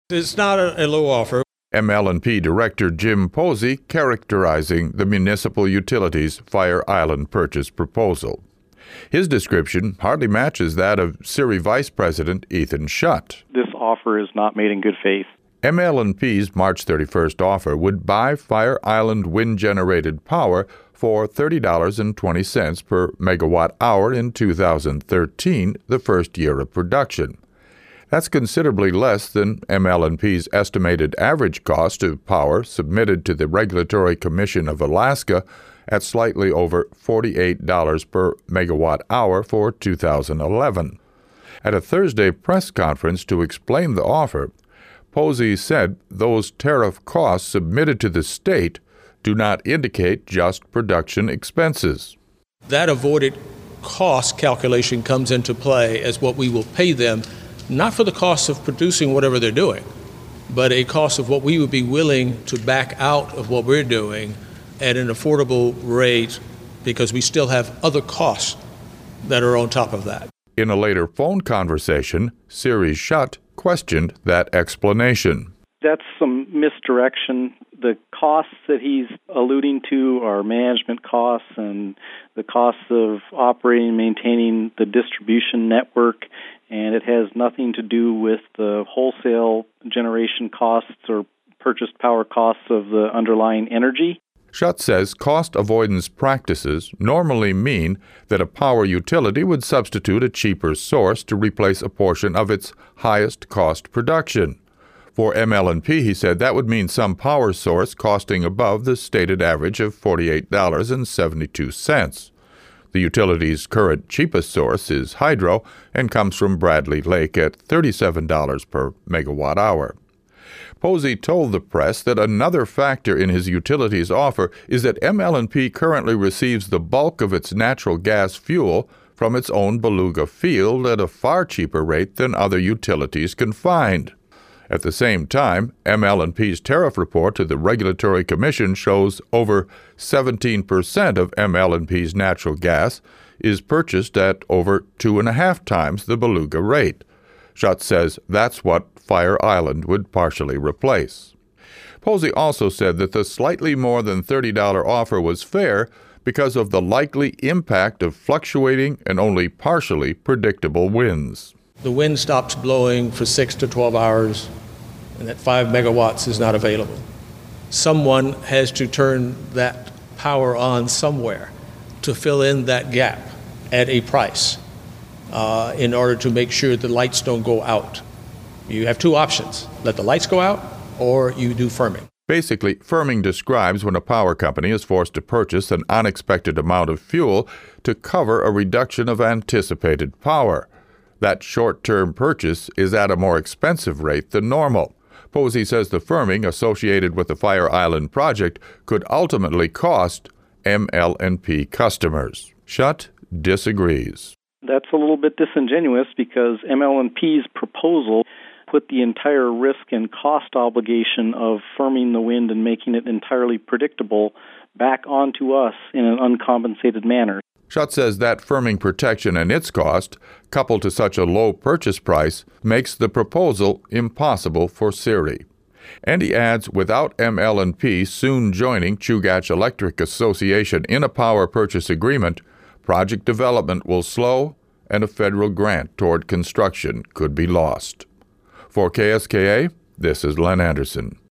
It's not a low offer. ML&P Director Jim Posey characterizing the municipal utilities Fire Island purchase proposal. His description hardly matches that of SERI Vice President Ethan Schutt. This offer is not made in good faith. ML&P's March 31st offer would buy Fire Island wind-generated power for $30.20 per megawatt hour in 2013, the first year of production. That's considerably less than ML&P's estimated average cost of power submitted to the Regulatory Commission of Alaska at slightly over $48 per megawatt hour for 2011. At a Thursday press conference to explain the offer, Posey said those tariff costs submitted to the state do not indicate just production expenses. That avoided cost calculation comes into play as what we will pay them, not for the cost of producing whatever they're doing, but a cost of what we would be willing to back out of what we're doing at an affordable rate, because we still have other costs that are on top of that. In a later phone conversation, SERI Schutt questioned that explanation. That's some misdirection. The costs that he's alluding to are management costs and the costs of operating and maintaining the distribution network, and it has nothing to do with the wholesale generation costs or purchased power costs of the underlying energy. Schutt says cost avoidance practices normally mean that a power utility would substitute a cheaper source to replace a portion of its highest cost production. For ML&P, he said that would mean some power source costing above the stated average of $48.72. The utility's current cheapest source is hydro and comes from Bradley Lake at $37 per megawatt hour. Posey told the press that another factor in his utility's offer is that ML&P currently receives the bulk of its natural gas fuel from its own Beluga field at a far cheaper rate than other utilities can find. At the same time, ML&P's tariff report to the Regulatory Commission shows over 17% of ML&P's natural gas is purchased at over 2.5 times the Beluga rate. Schutt says that's what Fire Island would partially replace. Posey also said that the slightly more than $30 offer was fair because of the likely impact of fluctuating and only partially predictable winds. The wind stops blowing for 6 to 12 hours, and that 5 megawatts is not available. Someone has to turn that power on somewhere to fill in that gap at a price in order to make sure the lights don't go out. You have two options: let the lights go out, or you do firming. Basically, firming describes when a power company is forced to purchase an unexpected amount of fuel to cover a reduction of anticipated power. That short-term purchase is at a more expensive rate than normal. Posey says the firming associated with the Fire Island project could ultimately cost ML&P customers. Schutt disagrees. That's a little bit disingenuous because ML&P's proposal put the entire risk and cost obligation of firming the wind and making it entirely predictable back onto us in an uncompensated manner. Schutt says that firming protection and its cost, coupled to such a low purchase price, makes the proposal impossible for SERI. And he adds, without ML&P soon joining Chugach Electric Association in a power purchase agreement, project development will slow and a federal grant toward construction could be lost. For KSKA, this is Len Anderson.